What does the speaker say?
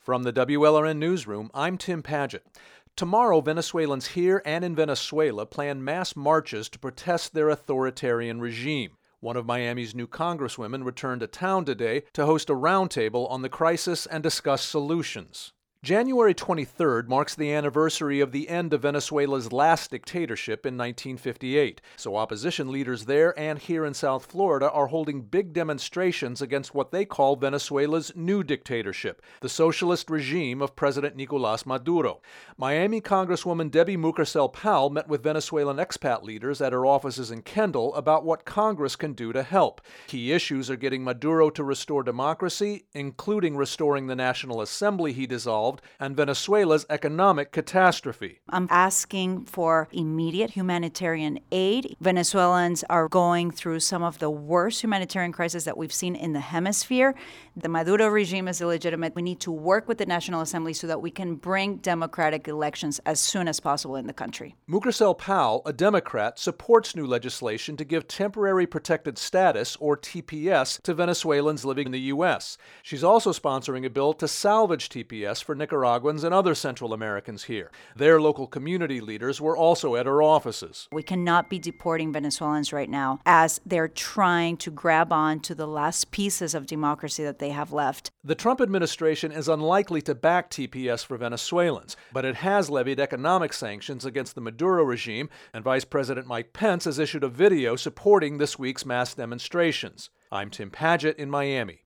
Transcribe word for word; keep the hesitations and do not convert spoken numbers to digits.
From the W L R N Newsroom, I'm Tim Padgett. Tomorrow, Venezuelans here and in Venezuela plan mass marches to protest their authoritarian regime. One of Miami's new congresswomen returned to town today to host a roundtable on the crisis and discuss solutions. January twenty-third marks the anniversary of the end of Venezuela's last dictatorship in nineteen fifty-eight, so opposition leaders there and here in South Florida are holding big demonstrations against what they call Venezuela's new dictatorship, the socialist regime of President Nicolás Maduro. Miami Congresswoman Debbie Mucarsel-Powell met with Venezuelan expat leaders at her offices in Kendall about what Congress can do to help. Key issues are getting Maduro to restore democracy, including restoring the National Assembly he dissolved, and Venezuela's economic catastrophe. I'm asking for immediate humanitarian aid. Venezuelans are going through some of the worst humanitarian crises that we've seen in the hemisphere. The Maduro regime is illegitimate. We need to work with the National Assembly so that we can bring democratic elections as soon as possible in the country. Mucarsel-Powell, a Democrat, supports new legislation to give temporary protected status, or T P S, to Venezuelans living in the U S. She's also sponsoring a bill to salvage T P S for Nicaraguans and other Central Americans here. Their local community leaders were also at her offices. We cannot be deporting Venezuelans right now as they're trying to grab on to the last pieces of democracy that they have left. The Trump administration is unlikely to back T P S for Venezuelans, but it has levied economic sanctions against the Maduro regime, and Vice President Mike Pence has issued a video supporting this week's mass demonstrations. I'm Tim Padgett in Miami.